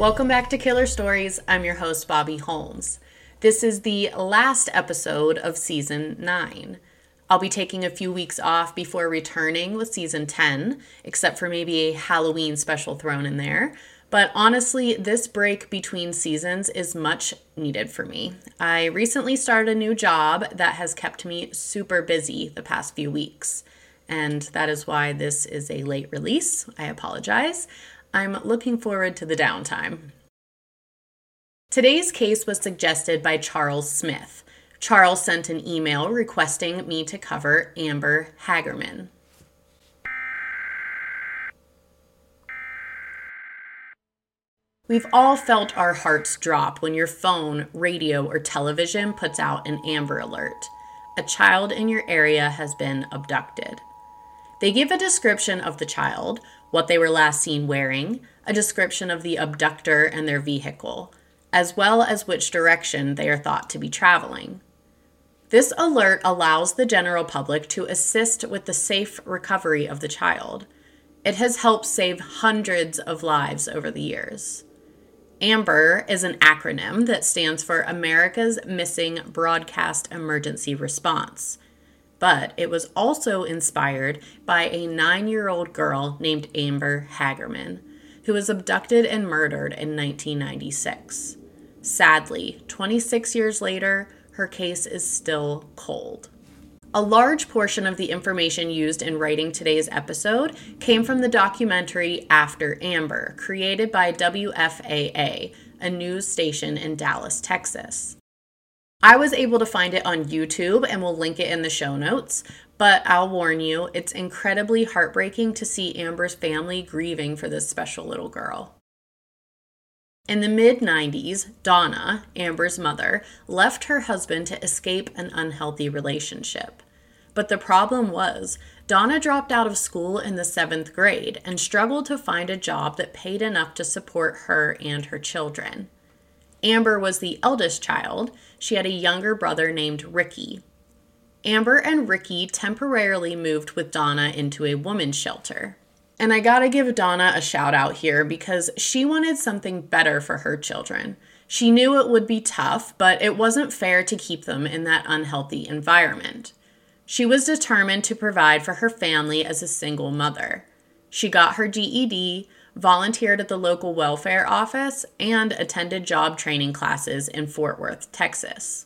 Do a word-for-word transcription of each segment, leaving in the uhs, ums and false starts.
Welcome back to Killer Stories. I'm your host, Bobby Holmes. This is the last episode of season nine. I'll be taking a few weeks off before returning with season ten, except for maybe a Halloween special thrown in there. But honestly, this break between seasons is much needed for me. I recently started a new job that has kept me super busy the past few weeks. And that is why this is a late release. I apologize. I'm looking forward to the downtime. Today's case was suggested by Charles Smith. Charles sent an email requesting me to cover Amber Hagerman. We've all felt our hearts drop when your phone, radio, or television puts out an Amber Alert. A child in your area has been abducted. They give a description of the child, what they were last seen wearing, a description of the abductor and their vehicle, as well as which direction they are thought to be traveling. This alert allows the general public to assist with the safe recovery of the child. It has helped save hundreds of lives over the years. AMBER is an acronym that stands for America's Missing Broadcast Emergency Response. But it was also inspired by a nine-year-old girl named Amber Hagerman, who was abducted and murdered in nineteen ninety-six. Sadly, twenty-six years later, her case is still cold. A large portion of the information used in writing today's episode came from the documentary After Amber, created by W F A A, a news station in Dallas, Texas. I was able to find it on YouTube and will link it in the show notes, but I'll warn you, it's incredibly heartbreaking to see Amber's family grieving for this special little girl. In the mid nineties, Donna, Amber's mother, left her husband to escape an unhealthy relationship. But the problem was, Donna dropped out of school in the seventh grade and struggled to find a job that paid enough to support her and her children. Amber was the eldest child. She had a younger brother named Ricky. Amber and Ricky temporarily moved with Donna into a woman's shelter. And I gotta give Donna a shout out here because she wanted something better for her children. She knew it would be tough, but it wasn't fair to keep them in that unhealthy environment. She was determined to provide for her family as a single mother. She got her G E D, volunteered at the local welfare office, and attended job training classes in Fort Worth, Texas.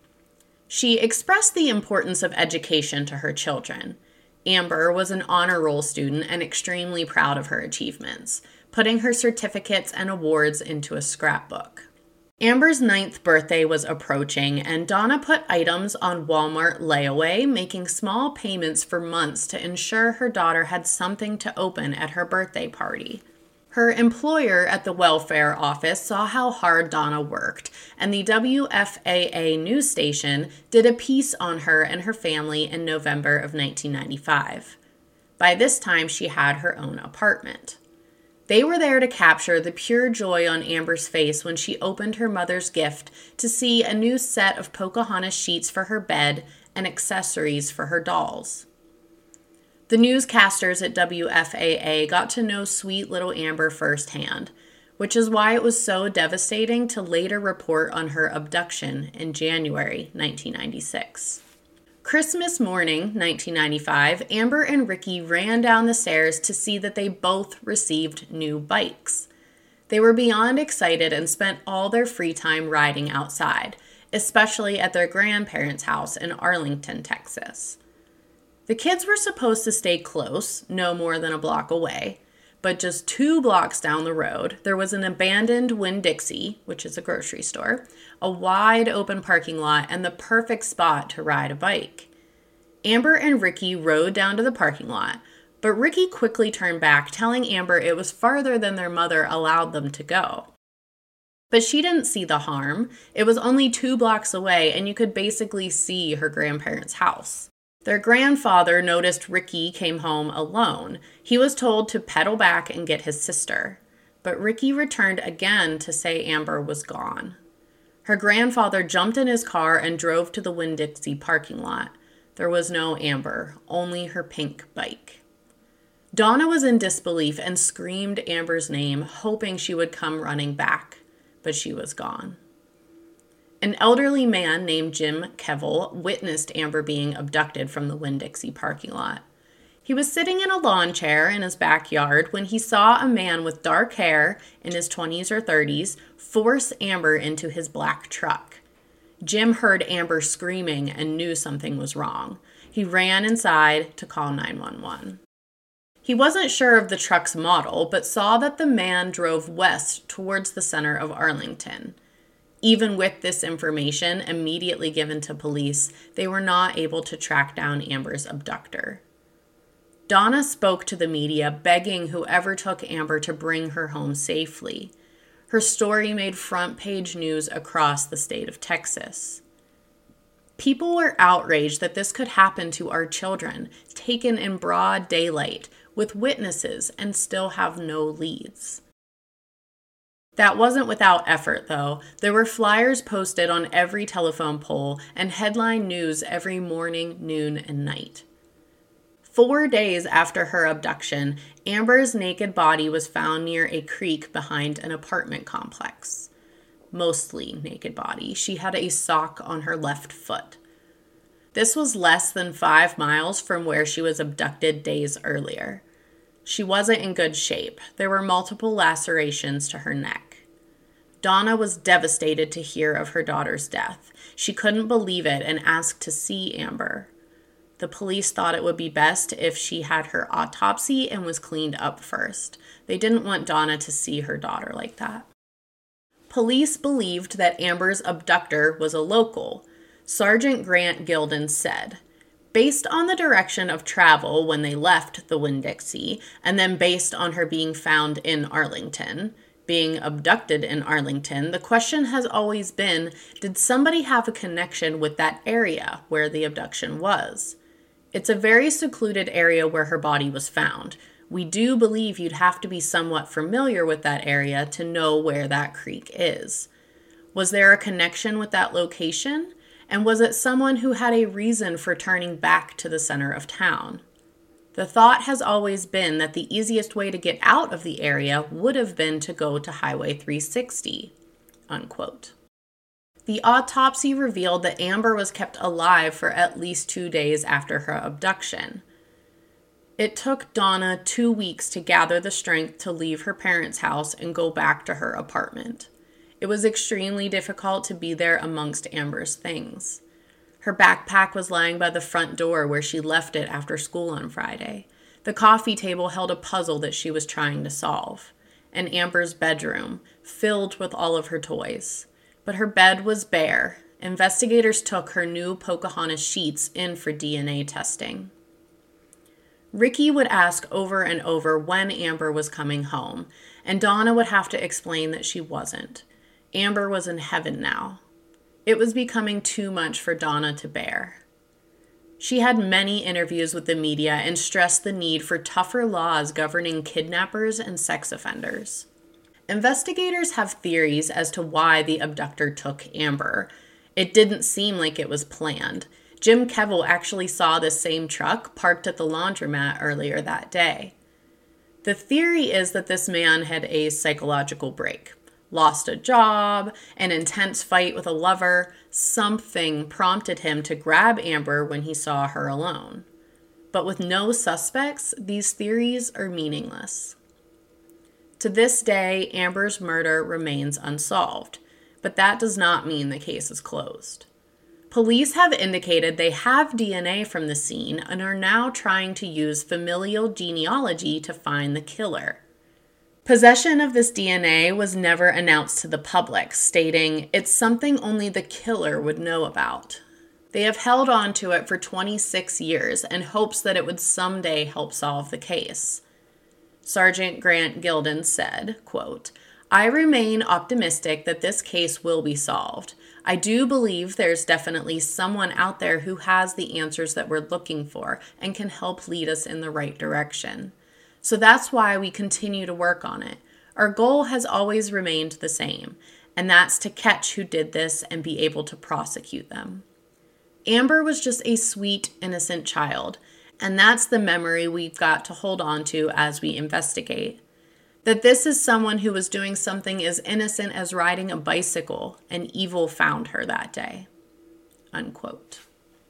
She expressed the importance of education to her children. Amber was an honor roll student and extremely proud of her achievements, putting her certificates and awards into a scrapbook. Amber's ninth birthday was approaching, and Donna put items on Walmart layaway, making small payments for months to ensure her daughter had something to open at her birthday party. Her employer at the welfare office saw how hard Donna worked, and the W F A A news station did a piece on her and her family in November of nineteen ninety-five. By this time, she had her own apartment. They were there to capture the pure joy on Amber's face when she opened her mother's gift to see a new set of Pocahontas sheets for her bed and accessories for her dolls. The newscasters at W F A A got to know sweet little Amber firsthand, which is why it was so devastating to later report on her abduction in January nineteen ninety-six. Christmas morning, nineteen ninety-five, Amber and Ricky ran down the stairs to see that they both received new bikes. They were beyond excited and spent all their free time riding outside, especially at their grandparents' house in Arlington, Texas. The kids were supposed to stay close, no more than a block away, but just two blocks down the road, there was an abandoned Winn-Dixie, which is a grocery store, a wide open parking lot, and the perfect spot to ride a bike. Amber and Ricky rode down to the parking lot, but Ricky quickly turned back, telling Amber it was farther than their mother allowed them to go. But she didn't see the harm. It was only two blocks away, and you could basically see her grandparents' house. Their grandfather noticed Ricky came home alone. He was told to pedal back and get his sister. But Ricky returned again to say Amber was gone. Her grandfather jumped in his car and drove to the Winn-Dixie parking lot. There was no Amber, only her pink bike. Donna was in disbelief and screamed Amber's name, hoping she would come running back, but she was gone. An elderly man named Jim Kevill witnessed Amber being abducted from the Winn-Dixie parking lot. He was sitting in a lawn chair in his backyard when he saw a man with dark hair in his twenties or thirties force Amber into his black truck. Jim heard Amber screaming and knew something was wrong. He ran inside to call nine one one. He wasn't sure of the truck's model, but saw that the man drove west towards the center of Arlington. Even with this information immediately given to police, they were not able to track down Amber's abductor. Donna spoke to the media, begging whoever took Amber to bring her home safely. Her story made front-page news across the state of Texas. People were outraged that this could happen to our children, taken in broad daylight, with witnesses, and still have no leads. That wasn't without effort, though. There were flyers posted on every telephone pole and headline news every morning, noon, and night. Four days after her abduction, Amber's naked body was found near a creek behind an apartment complex. Mostly naked body. She had a sock on her left foot. This was less than five miles from where she was abducted days earlier. She wasn't in good shape. There were multiple lacerations to her neck. Donna was devastated to hear of her daughter's death. She couldn't believe it and asked to see Amber. The police thought it would be best if she had her autopsy and was cleaned up first. They didn't want Donna to see her daughter like that. Police believed that Amber's abductor was a local. Sergeant Grant Gilden said, based on the direction of travel when they left the Winn-Dixie, and then based on her being found in Arlington, being abducted in Arlington, the question has always been, did somebody have a connection with that area where the abduction was? It's a very secluded area where her body was found. We do believe you'd have to be somewhat familiar with that area to know where that creek is. Was there a connection with that location? And was it someone who had a reason for turning back to the center of town? The thought has always been that the easiest way to get out of the area would have been to go to Highway three sixty, unquote. The autopsy revealed that Amber was kept alive for at least two days after her abduction. It took Donna two weeks to gather the strength to leave her parents' house and go back to her apartment. It was extremely difficult to be there amongst Amber's things. Her backpack was lying by the front door where she left it after school on Friday. The coffee table held a puzzle that she was trying to solve. And Amber's bedroom, filled with all of her toys. But her bed was bare. Investigators took her new Pocahontas sheets in for D N A testing. Ricky would ask over and over when Amber was coming home, and Donna would have to explain that she wasn't. Amber was in heaven now. It was becoming too much for Donna to bear. She had many interviews with the media and stressed the need for tougher laws governing kidnappers and sex offenders. Investigators have theories as to why the abductor took Amber. It didn't seem like it was planned. Jim Kevill actually saw this same truck parked at the laundromat earlier that day. The theory is that this man had a psychological break. Lost a job, an intense fight with a lover, something prompted him to grab Amber when he saw her alone. But with no suspects, these theories are meaningless. To this day, Amber's murder remains unsolved, but that does not mean the case is closed. Police have indicated they have D N A from the scene and are now trying to use familial genealogy to find the killer. Possession of this D N A was never announced to the public, stating it's something only the killer would know about. They have held on to it for twenty-six years in hopes that it would someday help solve the case. Sergeant Grant Gilden said, quote, I remain optimistic that this case will be solved. I do believe there's definitely someone out there who has the answers that we're looking for and can help lead us in the right direction. So that's why we continue to work on it. Our goal has always remained the same, and that's to catch who did this and be able to prosecute them. Amber was just a sweet, innocent child, And that's the memory we've got to hold on to as we investigate. That this is someone who was doing something as innocent as riding a bicycle, and evil found her that day. Unquote.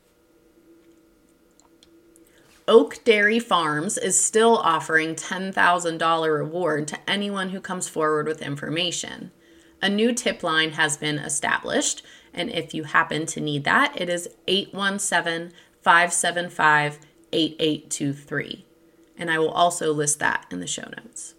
Oak Dairy Farms is still offering ten thousand dollars reward to anyone who comes forward with information. A new tip line has been established, and if you happen to need that, it is eight one seven, five seven five, eight eight two three. And I will also list that in the show notes.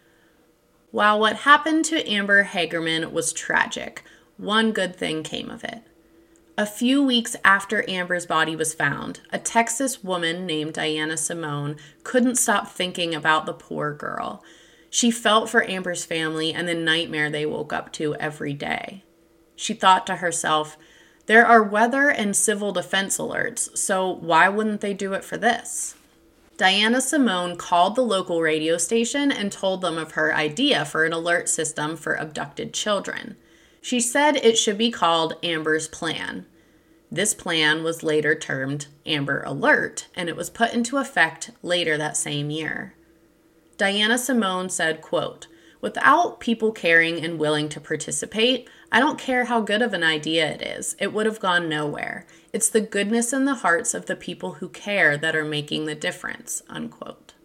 While what happened to Amber Hagerman was tragic, one good thing came of it. A few weeks after Amber's body was found, a Texas woman named Diana Simone couldn't stop thinking about the poor girl. She felt for Amber's family and the nightmare they woke up to every day. She thought to herself, there are weather and civil defense alerts, so why wouldn't they do it for this? Diana Simone called the local radio station and told them of her idea for an alert system for abducted children. She said it should be called Amber's Plan. This plan was later termed Amber Alert, and it was put into effect later that same year. Diana Simone said, quote, without people caring and willing to participate, I don't care how good of an idea it is. It would have gone nowhere. It's the goodness in the hearts of the people who care that are making the difference, unquote.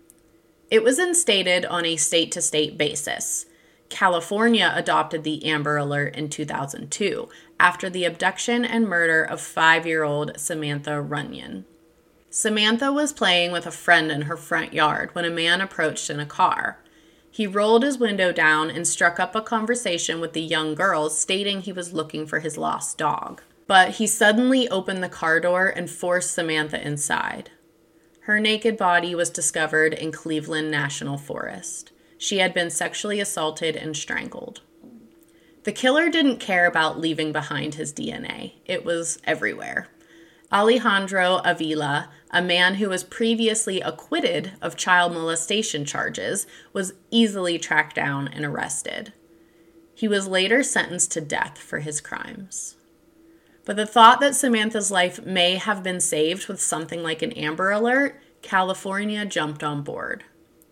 It was instated on a state-to-state basis. California adopted the Amber Alert in two thousand two after the abduction and murder of five-year-old Samantha Runyon. Samantha was playing with a friend in her front yard when a man approached in a car. He rolled his window down and struck up a conversation with the young girls, stating he was looking for his lost dog. But he suddenly opened the car door and forced Samantha inside. Her naked body was discovered in Cleveland National Forest. She had been sexually assaulted and strangled. The killer didn't care about leaving behind his D N A. It was everywhere. Alejandro Avila, a man who was previously acquitted of child molestation charges, was easily tracked down and arrested. He was later sentenced to death for his crimes. But the thought that Samantha's life may have been saved with something like an Amber Alert, California jumped on board.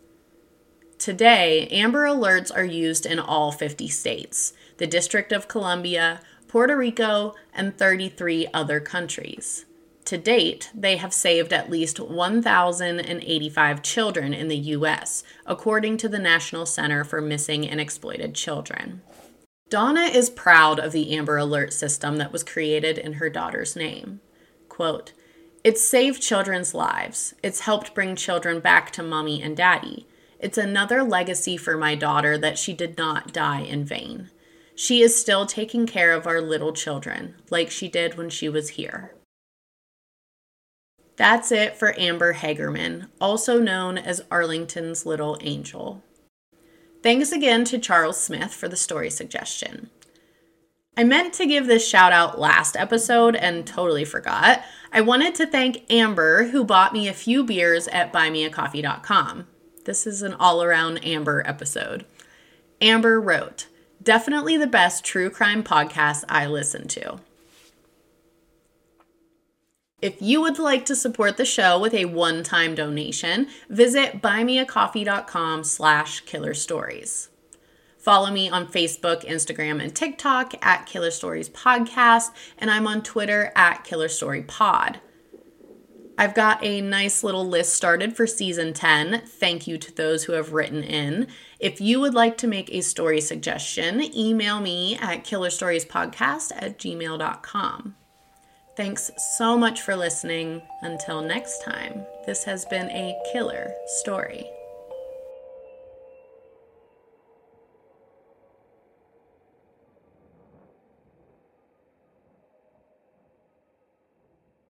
Today, Amber Alerts are used in all fifty states, the District of Columbia, Puerto Rico, and thirty-three other countries. To date, they have saved at least one thousand eighty-five children in the U S, according to the National Center for Missing and Exploited Children. Donna is proud of the Amber Alert system that was created in her daughter's name. Quote, it's saved children's lives. It's helped bring children back to mommy and daddy. It's another legacy for my daughter that she did not die in vain. She is still taking care of our little children, like she did when she was here. That's it for Amber Hagerman, also known as Arlington's Little Angel. Thanks again to Charles Smith for the story suggestion. I meant to give this shout out last episode and totally forgot. I wanted to thank Amber, who bought me a few beers at buy me a coffee dot com. This is an all-around Amber episode. Amber wrote, definitely the best true crime podcast I listen to. If you would like to support the show with a one-time donation, visit buymeacoffee.com slash killer stories. Follow me on Facebook, Instagram, and TikTok at Killer Stories Podcast, and I'm on Twitter at Killer Story Pod. I've got a nice little list started for season ten. Thank you to those who have written in. If you would like to make a story suggestion, email me at killerStoriesPodcast at gmail dot com. Thanks so much for listening. Until next time, this has been a Killer Story.